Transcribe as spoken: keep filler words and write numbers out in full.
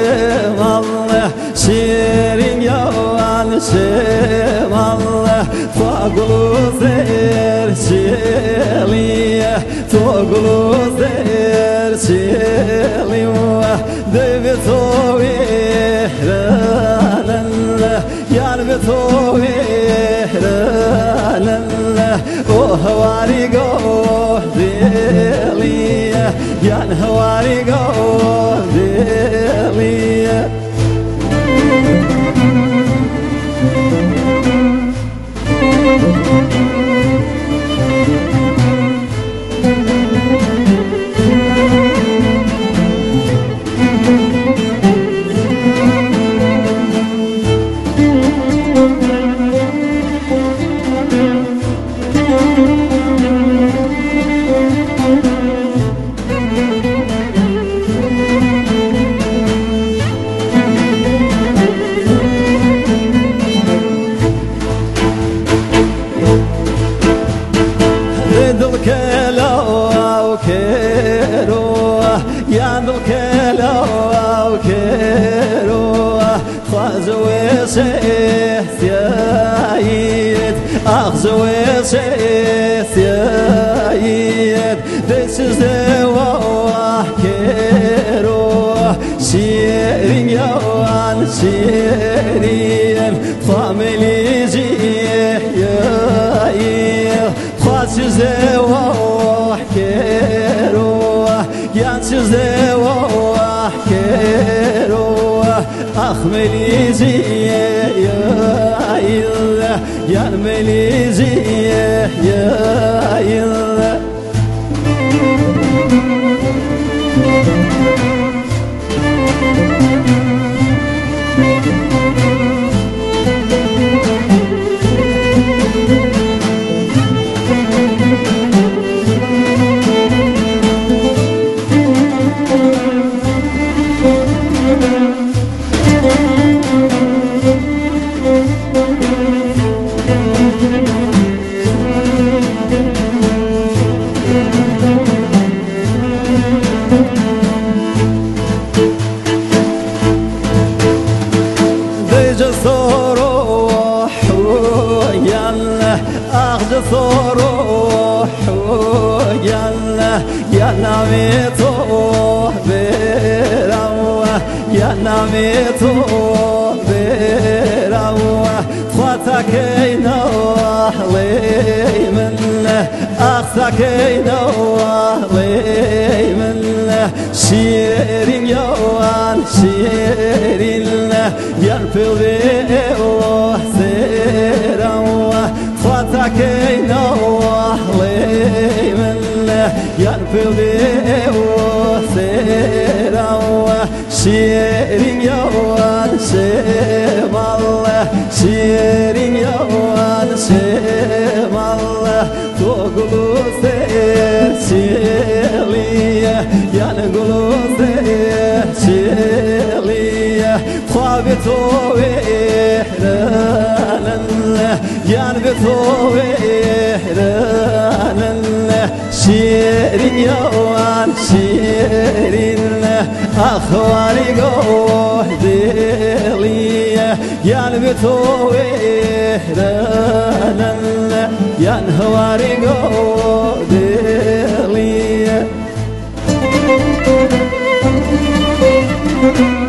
الله شيرين يوان شيم الله فاقلو زير شيلية فاقلو زير شيلية ديبي تويه رانالله يان بتويه رانالله وهواري قوه ديلية يان هواري قوه ديلية أخزوي سيثيد This is the way كيرو سيرين يوان سيرين فاميلي زيه يايل خاصز the way كيرو يانسز the way كيرو أخملي زيه يايل يا المليزية يا يلا ثروح يلا يا ناميتو براوة يا ناميتو براوة فاتكينا لي منه أخذكينا لي منه شيرين يوان شيرين ينفل بيه سيراوة فاتكينا لي منه ينفل بيه سيراوة شيرين يوان شيم الله شيرين يوان شيم الله تقولوا سير شيلية ينقولوا سير شيلية خوابتو إحرانا ينبتو إحرانا شيرين يوان شيرين أخواري قوه ديلية ينبتو إحرانا ينهواري قوه ديلية